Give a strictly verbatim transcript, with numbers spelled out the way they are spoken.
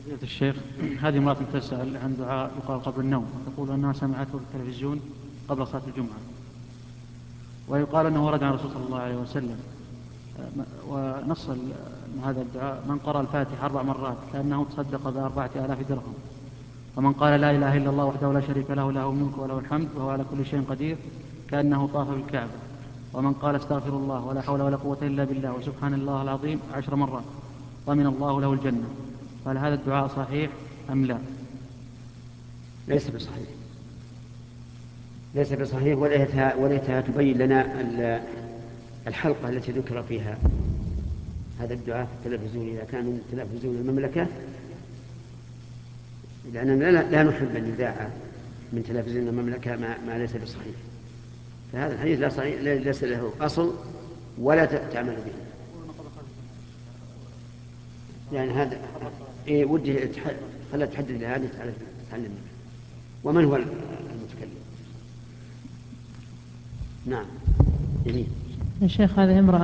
فضيلة الشيخ، هذه امرأة تسأل عن دعاء يقال قبل النوم، تقول أنها سمعته في التلفزيون قبل صلاة الجمعة، ويقال أنه ورد عن الرسول صلى الله عليه وسلم. ونص هذا الدعاء: من قرأ الفاتحة أربع مرات كأنه تصدق بأربعة آلاف درهم، ومن قال لا إله إلا الله وحده لا شريك له له الملك وله الحمد وهو على كل شيء قدير كأنه طاف بالكعبة، ومن قال استغفر الله ولا حول ولا قوة إلا بالله وسبحان الله العظيم عشر مرات ضمن الله له الجنة. فهل هذا الدعاء صحيح أم لا؟ ليس بصحيح، ليس بصحيح، وليتها, وليتها تبين لنا الحلقة التي ذكر فيها هذا الدعاء في التلفزيون، إذا كان من تلفزيون المملكة، لأننا لا نحب أن يذاع من تلفزيون المملكة ما, ما ليس بصحيح. فهذا الحديث لا صحيح، ليس له أصل ولا تعمل به. يعني هذا إيه ودي خلها تحدد لهذه تعلم. ومن هو المتكلم؟ نعم. يا شيخ، هذه امرأة